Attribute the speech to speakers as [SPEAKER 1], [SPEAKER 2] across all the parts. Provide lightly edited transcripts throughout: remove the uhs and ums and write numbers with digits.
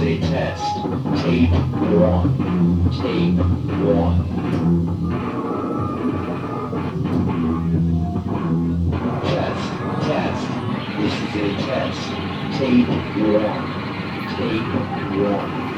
[SPEAKER 1] a test. Tape 1. Tape 1. Test. Test. This is a test. Tape 1. Tape 1.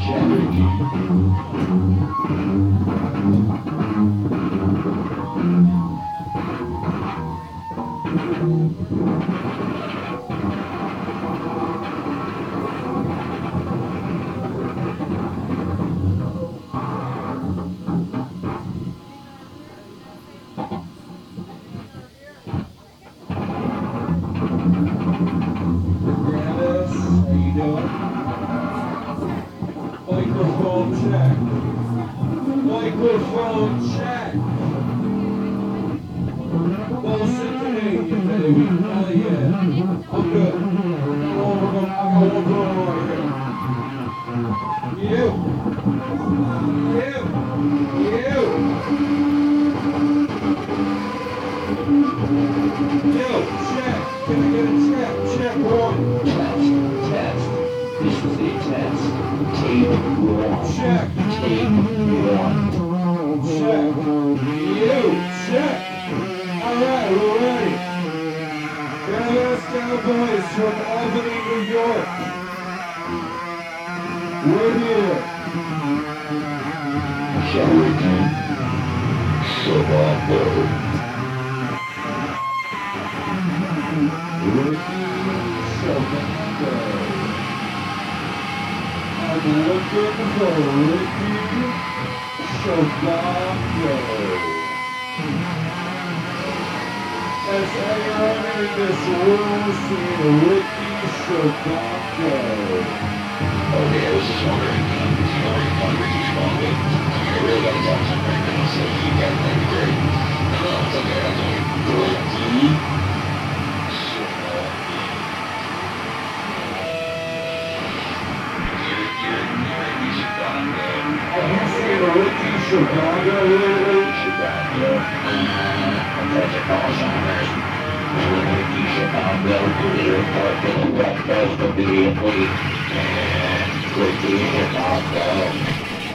[SPEAKER 2] Microphone check. Full Cincinnati, baby. Hell yeah. I'm good. I got one going right here. You. Yo, check. Can I get a check? Check 1.
[SPEAKER 1] Test. Test. This is a test. Tape 1.
[SPEAKER 2] Check.
[SPEAKER 1] Tape 1.
[SPEAKER 2] Check. You. Check. Alright, we're ready. Dallas Cowboys from Albany, New York. We're here.
[SPEAKER 1] Charity. Survival.
[SPEAKER 2] I'm looking for Ricky Shabongo. Has anyone in this room seen Ricky Shabongo?
[SPEAKER 1] Okay, I was just wondering, if you already found Ricky Shabongo, I really gotta talk to him right now, so you guys might be great. No, it's okay, I'm doing Ricky.
[SPEAKER 2] Have you seen Ricky Shabongo lately?
[SPEAKER 1] Shabongo. That's a call Saunders. Ricky Shabongo, clear for the breakfast immediately. Ricky Shabongo.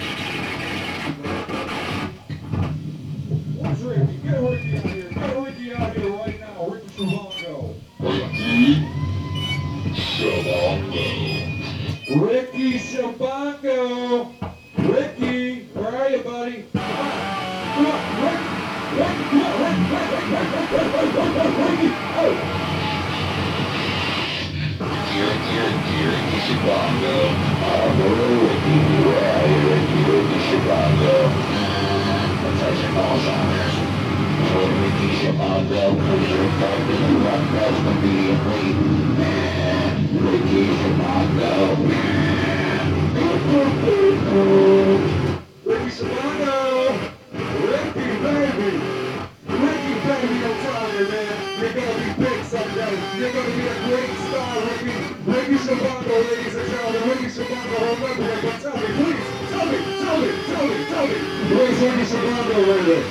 [SPEAKER 2] What's Ricky? Get Ricky out here. Get Ricky out here right now. Ricky Shabongo.
[SPEAKER 1] Ricky Shabongo.
[SPEAKER 2] Ricky Shabongo. Ricky, where are you, buddy? Come on, Ricky, oh!
[SPEAKER 1] Ricky Shabongo. Ricky, where are you, Ricky Shabongo? That's a call Saunders. Ricky Shabongo, please report to the broadcast immediately. Ricky Shabongo.
[SPEAKER 2] Ricky Shabongo! Ricky, baby! Ricky, baby, I'm telling you, man. You're gonna be big someday. You're gonna be a great star, Ricky. Ricky Shabongo, ladies and gentlemen. Ricky Shabongo, remember it, but tell me, please. Tell me. Where's Ricky Shabongo later?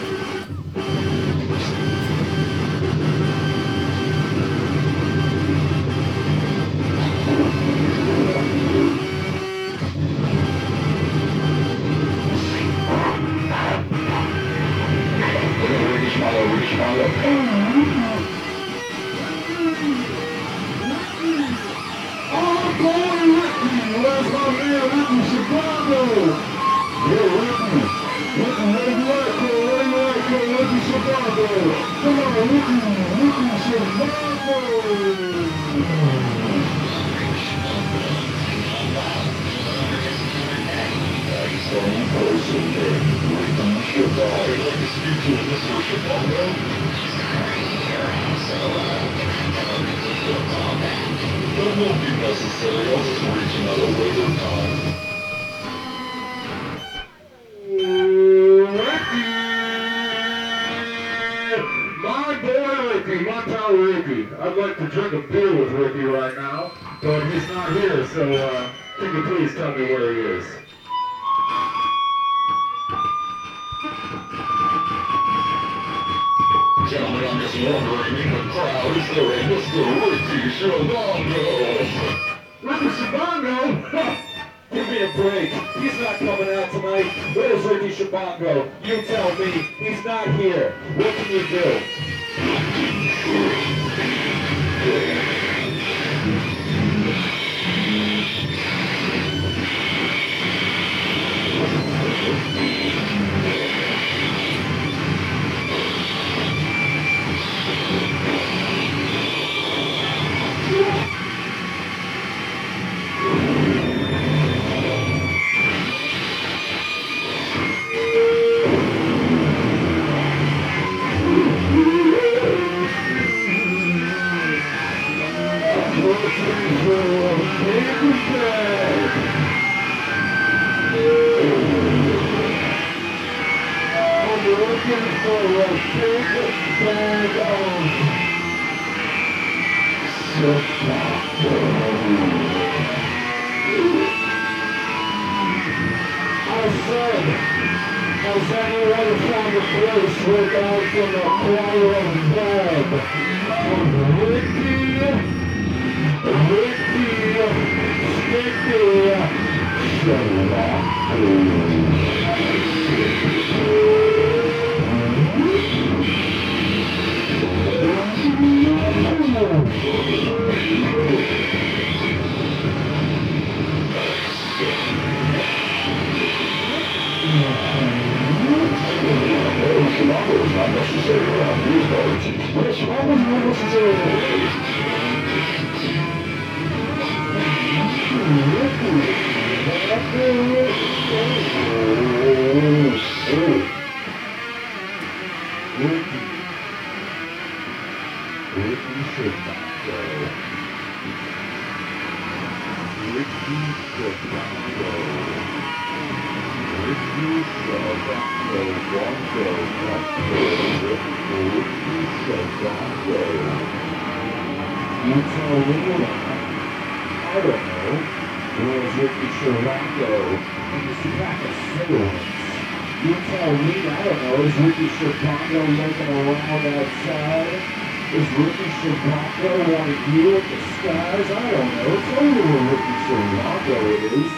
[SPEAKER 1] That won't be necessary. I'll just reach another later time.
[SPEAKER 2] Ricky! My boy Ricky, my pal Ricky. I'd like to drink a beer with Ricky right now, but he's not here, so can you please tell me where he is?
[SPEAKER 1] Gentlemen, I'm just wondering in the crowd, is there a Mr. Ricky Shabongo?
[SPEAKER 2] Ricky Shabongo? me a break. He's not coming out tonight. Where's Ricky Shabongo? You tell me. He's not here. What can you do? Has anyone found a place without from the choir of God? Ricky, Sticky,
[SPEAKER 1] Shabongo is not necessary around these parts. But Shabongo is not necessary.
[SPEAKER 2] You tell me, I don't know. Where's Ricky Shabongo and his pack of cigarettes? You tell me, I don't know. Is Ricky Shabongo looking around outside? Is Ricky Shabongo wanting you in the skies? I don't know. Tell me where Ricky Shabongo is.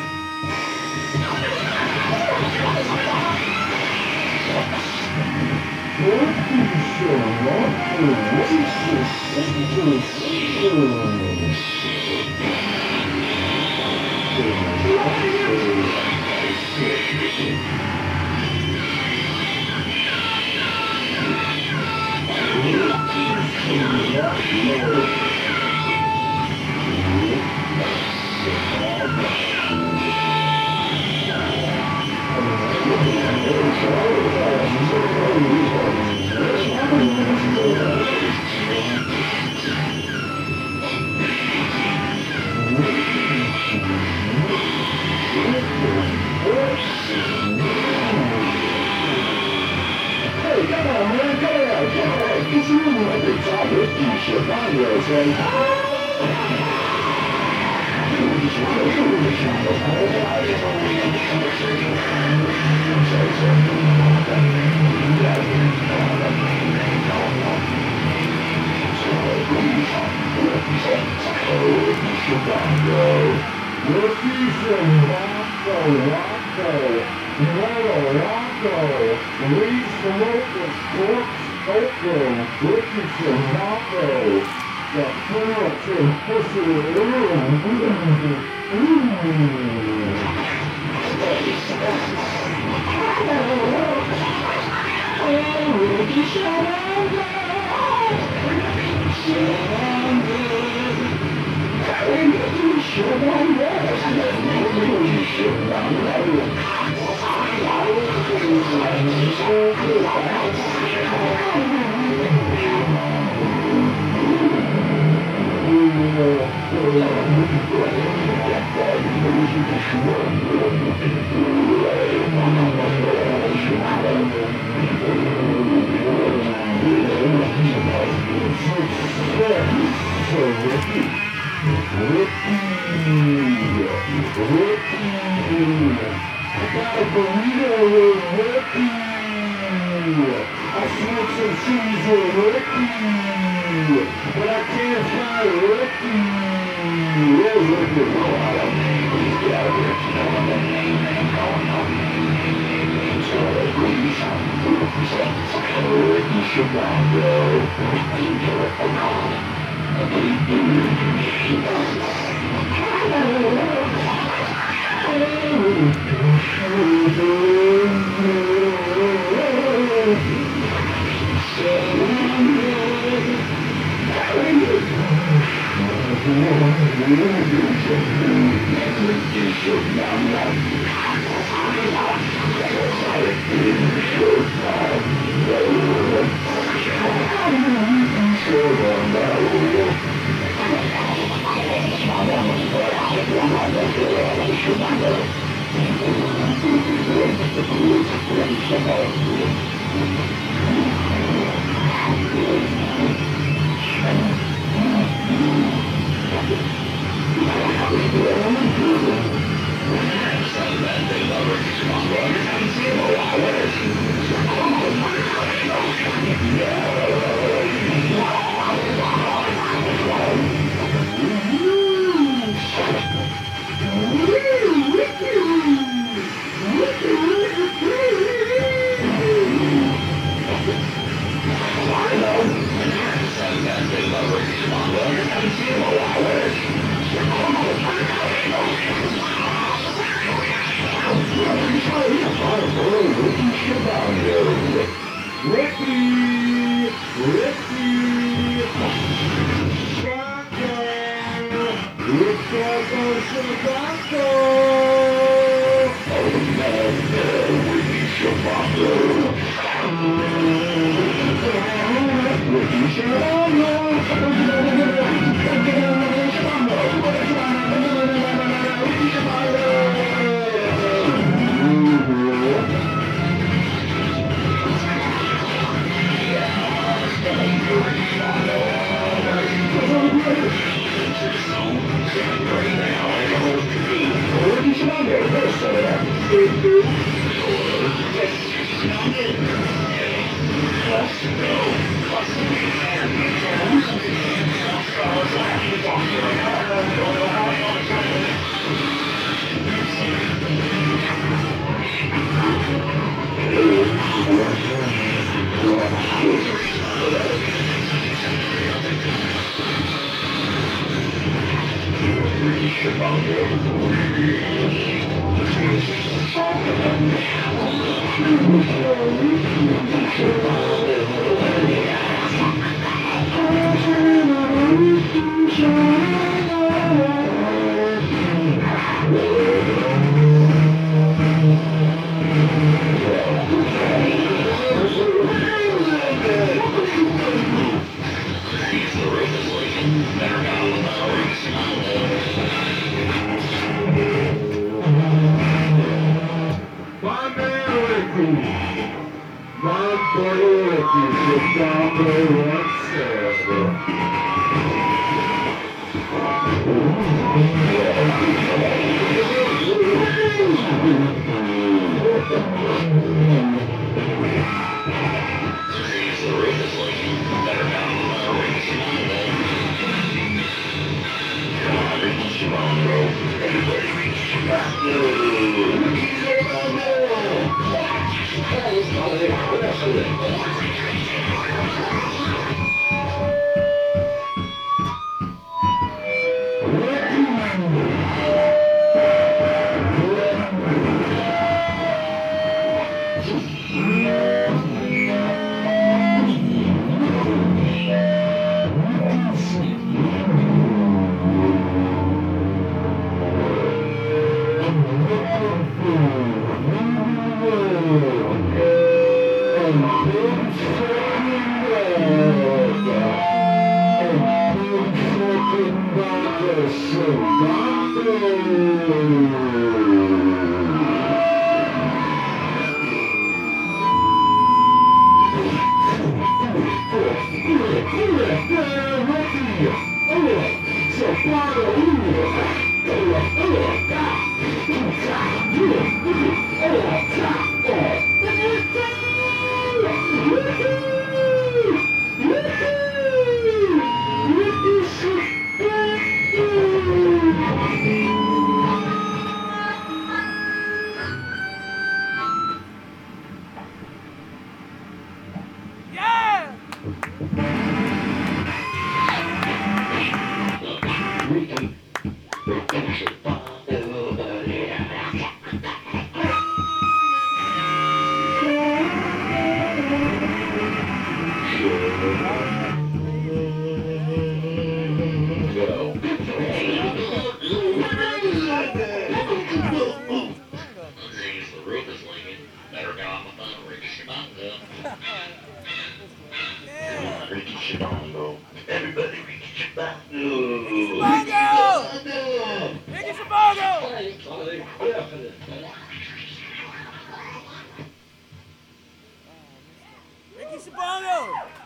[SPEAKER 3] Sabongo!